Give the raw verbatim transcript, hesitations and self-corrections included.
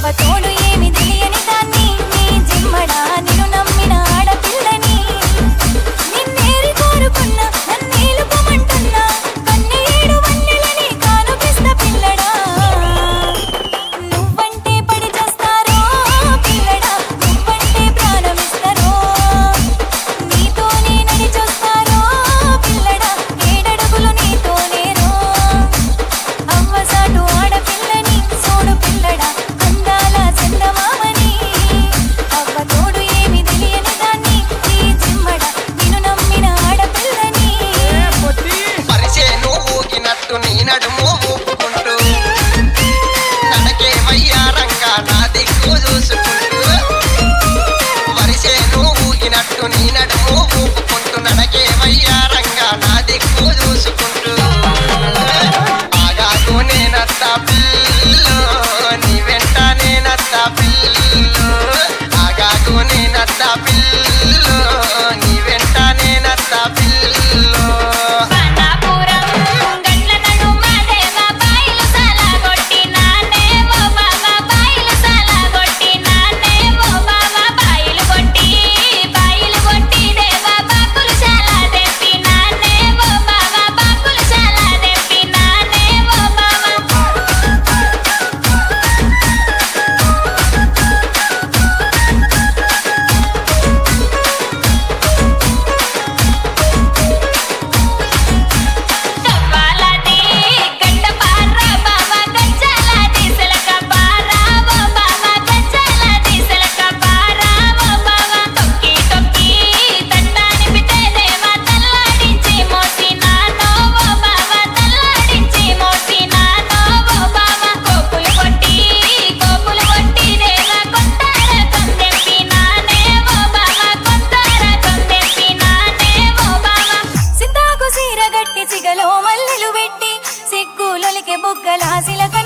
తోడు ఏమి తెలియని దాన్ని నీ జిమ్మడా నిన్ను నమ్మిన ఆడపిల్లని నిన్నేరి కోరుకున్నా నన్నేలుకోమంటున్నా కన్నె ఏడు వన్నెలని కానుకిస్త పిల్లడా నువ్వంటే పడి చేస్తారో పిల్లడా నువ్వంటే ప్రాణమిస్తారో నీతోనే నడి చూస్తారో పిల్లడా ఏడడుగులు నీతోనేరో అవ్వసాటు ఆడపిల్లని సోడు పిల్లడా అందాల చందమామని అవ్వ తోడు ఏమి తెలియని దాన్ని నీ జిమ్మడా నిన్ను నమ్మిన ఆడపిల్లని పరిచేను ఊగినట్టు నీ నడుము ఊపుకుంటూ నడకే వయ్యారంగా నా దిక్కు చూసుకుంటూ పరిచేను ఊగినట్టు నీ నడుము ఊపుకుంటూ నడకే వయ్యారంగా నా దిక్కు చూసుకుంటూ ఆగాకు నేనత్త పిల్లు నీ వెంట నేనత్త పిల్లు ఆగాకు నేనత్త పిల్లు నీ వెంట నేనత్త పిల్లు పానాపురం గట్ల నడుమ దేవ బాయిలు సాలగొట్టి నానే ఓ బాబా బాయిలు సాలగొట్టి నానే ఓ బాబా బాయిలు కొట్టి బాయిలు కొట్టి దేవ బాకులు చాలా తెప్పి నానే ఓ బాబా బాకులు చాలా తెప్పి నానే ఓ బాబా డబ్బాలాది గడ్డ పార్రా బాబా గజ్జాలాది సిలక పార్రా ఓ బాబా గజ్జాలాది సిలక పార్రా ఓ బాబా తొక్కి తొక్కి తండాని బిడ్డే దేవా తల్లాడించి మోసినానో ఓ బాబా తల్లాడించి మోసినానో ఓ బాబా కోపులు కొట్టి కోపులు కొట్టి దేవా కొంతార కొందెంపి నానే ఓ బాబా కొంతార కొందెంపి నానే ఓ బాబా సిద్ధాకు సీర గట్టి సిగలో మల్లెలు పెట్టి సిగ్గులొలికే బుగ్గల సిలక